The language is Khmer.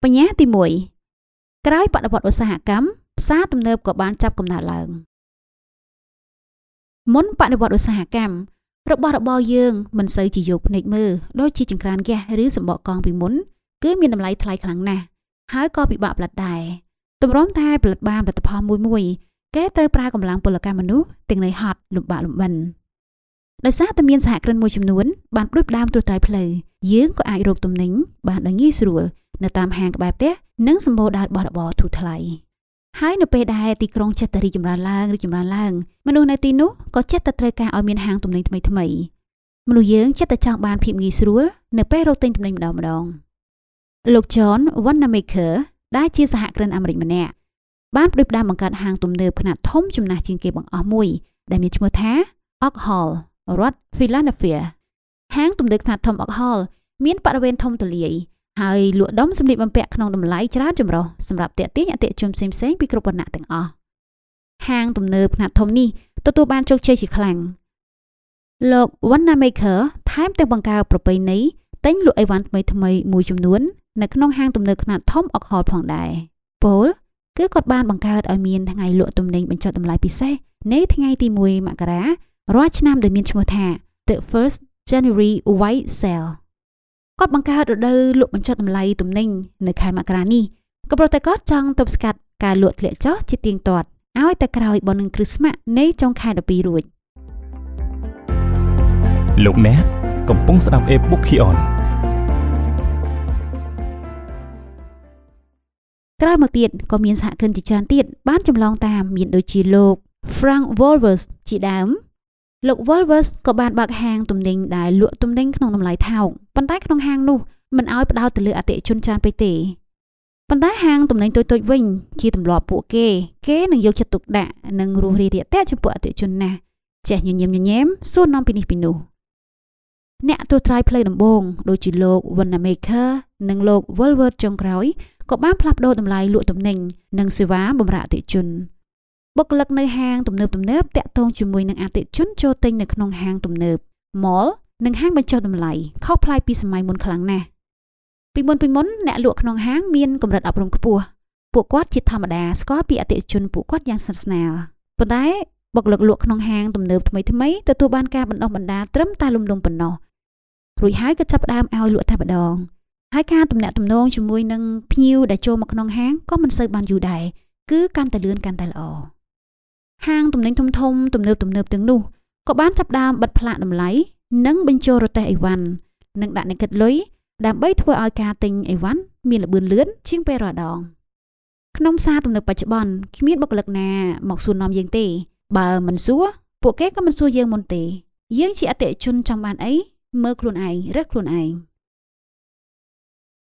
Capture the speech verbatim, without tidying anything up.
បញ្ញាទីមួយក្រោយបដិវត្តឧស្សាហកម្មផ្សារទំនើបក៏បានចាប់កំណើតឡើងមុនបដិវត្តឧស្សាហកម្មរបស់របរយើងមិនសូវជាយកភ្នែកមើលដូចជាចង្ក្រានហ្គាសឬសម្បកកង់ពីមុនគឺមានតម្លៃថ្លៃខ្លាំងណាស់ហើយក៏ពិបាកផលិតដែរទម្រាំតែផលិតបានផលិតផលមួយមួយគេត្រូវប្រើកម្លាំងពលកម្មមនុស្សទាំងន័យហត់លំបាកលំបិនដោយសារតែមានសហគ្រិនមួយចំនួនបានផ្ដួចផ្ដើមត្រួសត្រាយផ្លូវយើងក៏អាចរកទំនិញបានដោយងាយស្រួលនៅតាមហាងក្បែរផ្ទះនិងសម្បូរដើររបស់របរធូរថ្លៃហើយនៅពេលដែលទីក្រុងចេះតែរីកចម្រើនឡើងរីកចម្រើនឡើងមនុស្សនៅទីនោះក៏ចេះតែត្រូវការឲ្យមានហាងទំនិញថ្មីថ្មីមនុស្សយើងចេះតែចង់បានភាពងាយស្រួលនៅពេលរកទិញទំនិញម្ដងម្ដងលោក John Wanamaker ដែលជាសហគ្រិនអាមេរិកម្នាក់បានផ្ដួចផ្ដើមបង្កើតហាងទំនើបខ្នាតធំចំណាស់ជាងគេបង្អស់មួយដែលមានឈ្មោះថា Oak Hall រដ្ឋ Philadelphia ហាងទំនើបខ្នាតធំ Oak Hall មានបរិវេណធំទូលាយហើយលក់ដុំសម្លៀកបំពាក់ក្នុងតម្លៃច្រើនចម្រុះសម្រាប់ទាក់ទាញអតិថិជនផ្សេងៗពីគ្រប់វណ្ណៈទាំងអស់ហាងទំនើបខ្នាតធំនេះទទួលបានជោគជ័យជាខ្លាំងលោក Wanamaker ថែមទាំងបង្កើតប្រពៃណីទិញលក់អីវ៉ាន់ថ្មីថ្មីមួយចំនួននៅក្នុងហាងទំនើបខ្នាតធំ Oak Hall ផងដែរពលគឺគាត់បានបង្កើតឲ្យមានថ្ងៃលក់ទំនិញបញ្ចុះតម្លៃពិសេសនៅថ្ងៃទីមួយមករារាល់ឆ្នាំដែលមានឈ្មោះថា The First January White Sale គាត់បង្កើតរដូវលក់បញ្ចុះតម្លៃទំនិញនៅខែមករានេះក៏ព្រោះតែគាត់ចង់ទប់ស្កាត់ការលក់ធ្លាក់ចុះជាទៀងទាត់ឲ្យតែក្រោយបុណ្យគ្រីស្មាស់នៃចុងខែដប់ពីររួចលោកអ្នកកំពុងស្ដាប់ e-book Kion ក្រោយមកទៀតក៏មានសហគ្រិនជាច្រើនទៀតបានចម្លងតាមមានដូចជាលោក Frank Wolvers ជាដើមលោក Wolvers ក៏បានបើកហាងទំនិញដែលលក់ទំនិញក្នុងតម្លៃថោកប៉ុន្តែក្នុងហាងនោះមិនឲ្យផ្ដោតទៅលើអតិថិជនច្រើនពេកទេប៉ុន្តែហាងទំនិញតូចៗវិញជាទម្លាប់ពួកគេគេនឹងយកចិត្តទុកដាក់និងរួសរាយរាក់ទាក់ចំពោះអតិថិជនណាស់ចេះញញឹមញញែមសួរនាំពីនេះពីនោះអ្នកត្រួសត្រាយផ្លូវដំបូងដូចជាលោក Wanamaker និងលោក Wolvers ចុងក្រោយក៏បានផ្លាស់ប្ដូរតម្លៃលក់ទំនិញនិងសេវាបម្រើអតិថិជនបុគ្គលិកនៅហាងទំនើបទំនើបតាក់ទងជាមួយនឹងអតិថិជនចូលទិញនៅក្នុងហាងទំនើប mall និងហាងបញ្ចុះតម្លៃខុសប្លែកពីសម័យមុនខ្លាំងណាស់ពីមុនពីមុនអ្នកលក់ក្នុងហាងមានកម្រិតអប់រំខ្ពស់ពួកគាត់ជាធម្មតាស្គាល់ពីអតិថិជនពួកគាត់យ៉ាងស្និទ្ធស្នាលប៉ុន្តែបុគ្គលិកលក់ក្នុងហាងទំនើបថ្មីថ្មីទទួលបានការបណ្ដុះបណ្ដាលត្រឹមតែលំដុំប៉ុណ្ណោះរួចហើយក៏ចាប់ផ្ដើមឲ្យលក់តែម្ដងហើយការទំនាក់ទំនងជាមួយនឹងភ្ញៀវដែលចូលមកក្នុងហាងក៏មិនសូវបានយូរដែរគឺកាន់តែលឿនកាន់តែល្អហាងទំនិញធំធំទំនើបទំនើបទាំងនោះក៏បានចាប់ផ្ដើមបិទផ្លាកតម្លៃនិងបញ្ចូលរទេះអីវ៉ាន់និងដាក់អ្នកគិតលុយដើម្បីធ្វើឲ្យការទិញអីវ៉ាន់មានល្បឿនលឿនជាងពេលរាល់ដងក្នុងផ្សារទំនើបបច្ចុប្បន្នគ្មានបុគ្គលិកណាមកសួរនាំយើងទេបើមិនសួរពួកគេក៏មិនសួរយើងមុនទេយើងជាអតិថិជនចង់បានអីមើលខ្លួនឯងរើសខ្លួនឯង